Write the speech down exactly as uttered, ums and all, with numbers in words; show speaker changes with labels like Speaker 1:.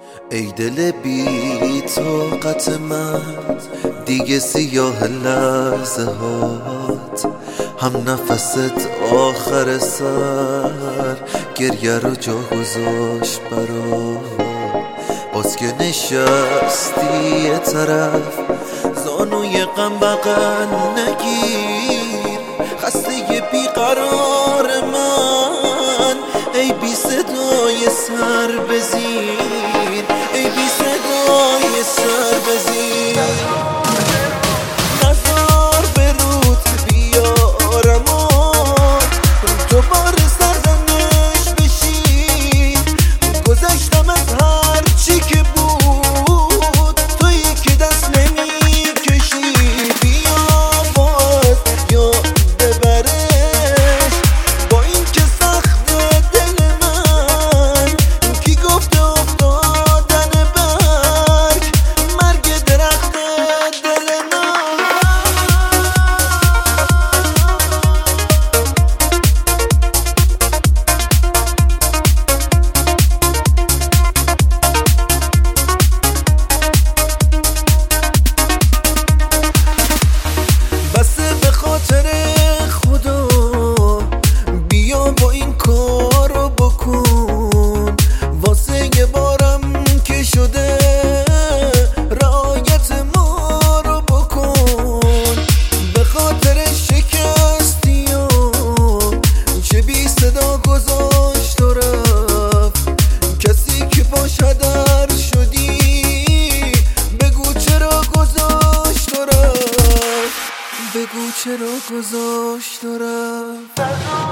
Speaker 1: ای دل بی طاقت من، دیگه سیاه لحظه هات، هم نفست آخر سر گریه رو جا گذاشت برات. باز که نشستی یه طرف، زانوی غم بغل نگیر، خسته بیقرار من، ای بی صدای سر بزیر، ای بی صدای سر بزیر. نظر به رود بیارم و دوباره سرزنش بشی، گذشتم از هر چی که بود، تویی که دست نمی کشی. بیا باز یاد ببرش، با این که سخت دل من، کی گفته افتادن برگ مرگ درخت دل من. بسه به خاطر خدا، بیا با این کارو بکن، واسه یه بارم که شده رعایت ما رو بکن. به خاطر شکستی و چه بی صدا گذاشت و رفت، کسی که باش هدر شدی، بگو چرا گذاشت و رفت، بگو چرا گذاشت و رفت.